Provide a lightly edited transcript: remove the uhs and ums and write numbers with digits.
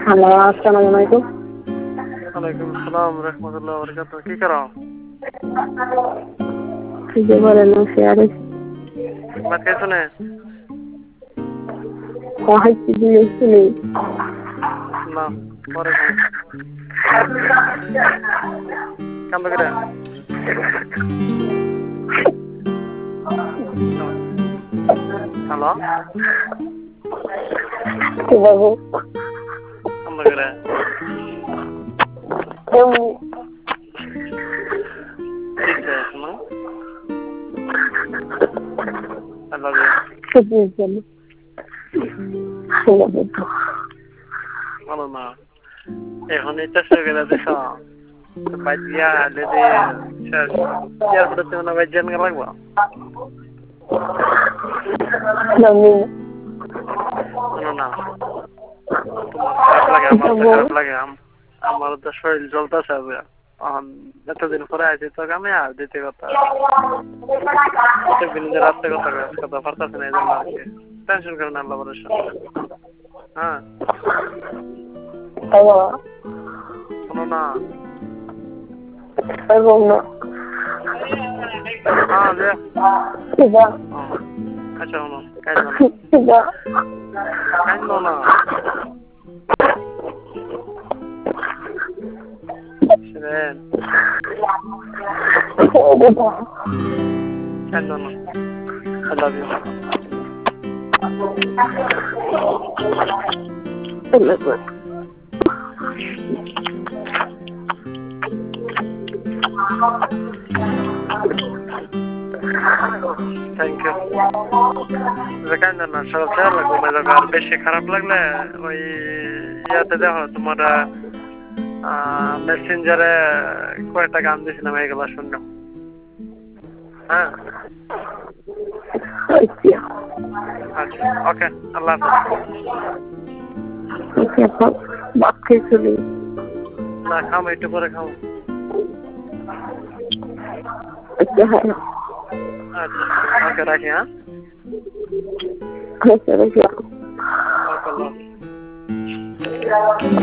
Hello, আসসালামু আলাইকুম। ওয়ালাইকুম আসসালাম রহমতুল্লাহ বরকাত। কি করো? জি বলেন, শেয়ারে ভাত খাইছো না? খাইছি দিয়েছি নেই। না, পরে খাও। কাম করে হ্যালো, কি বাবু? কাম করে ঠিক আছে না? I love you. ভালো না, এখন এটা শুরু করে দিছ। বাইক দিয়া যদি এয়ারপোর্টে তুমি না বাইক জানগে লাগবো। শোনো না, তোমার খারাপ লাগে, আমার তো খারাপ লাগে। আমার তো শরীর জ্বলতেছে। এতদিন পরে আইছি তো আমি আর দিতে কথা প্রত্যেকদিন যে রাত্রে কথা পারতেছে না, এই জন্য আর কি টেনশন করেন আল্লাহ ভরসা। হ্যাঁ শোনো না, হ্যাঁ যে আচ্ছা শোনো, কাইন্দ না শিরেন, কাইন্দ না। I love you. Thank you. কাইন্দ না, সব খেয়াল রাখবো। আর বেশি খারাপ লাগলে ওই ইয়াতে দেখো তোমার মেসেঞ্জারে কয়েকটা গান দিয়েছিলাম, এইগুলো শুনলো। হ্যাঁ আচ্ছা, ওকে, আল্লাহ হাফেজ। না খাও, একটু পরে খাও। আচ্ছা ওকে, রাখি। হ্যাঁ ওকে, আল্লাহ হাফেজ।